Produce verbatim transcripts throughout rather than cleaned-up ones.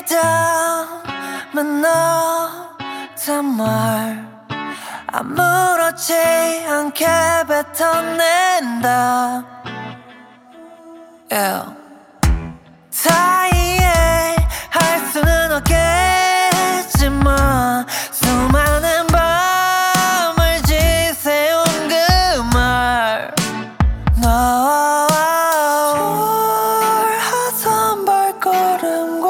담은 너 정말 아무렇지 않게 뱉어낸다. yeah. 다 이해할 수는 없겠지만 수많은 밤을 지새운 그 말 너 초라한 발걸음과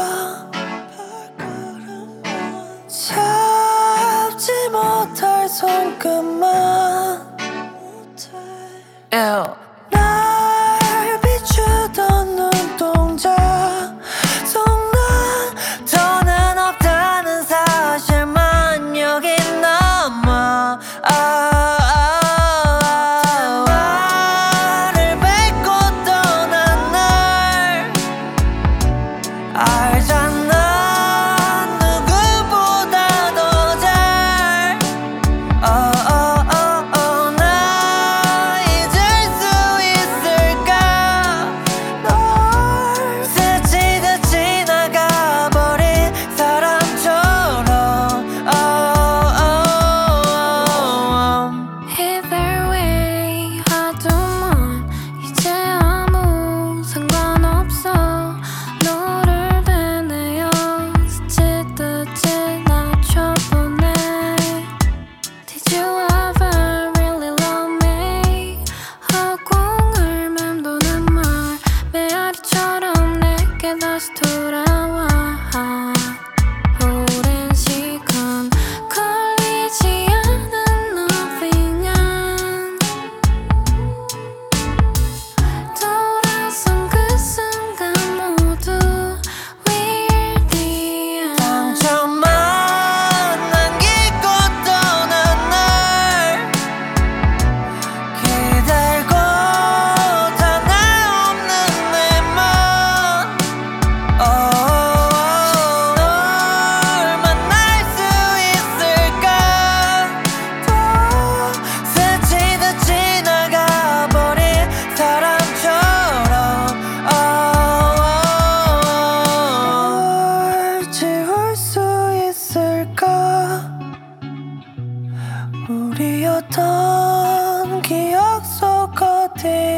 잡지 못할 손끝만 yeah. 날 비추던 눈동자 속 난 더는 없다는 사실만 여기 남아 아, 아, 말을 뱉고 떠난 날 알잖아 누구보다 더 잘 어, 어, 어, 어, 나 잊을 수 있을까 널 스치듯 지나가버린 사람처럼 어, 어, 어. Either way 하지만 이제 아무 상관없어 너를 되뇌어 스치듯 지나쳐보네 Did you ever really love me 허공을 맴도는 말 메아리처럼 내게 다시 돌아와 오랜 시간 걸리지 않은 nothing은 돌아선 그 순간 모두 we're the end 상처만 남기고 떠난 날 기다리고 단 날 없는 내맘 어, 널 만날 수 있을까 또 스치듯 지나가버린 사람처럼 어, 널 지울 수 있을까 우리였던 기억 속 어디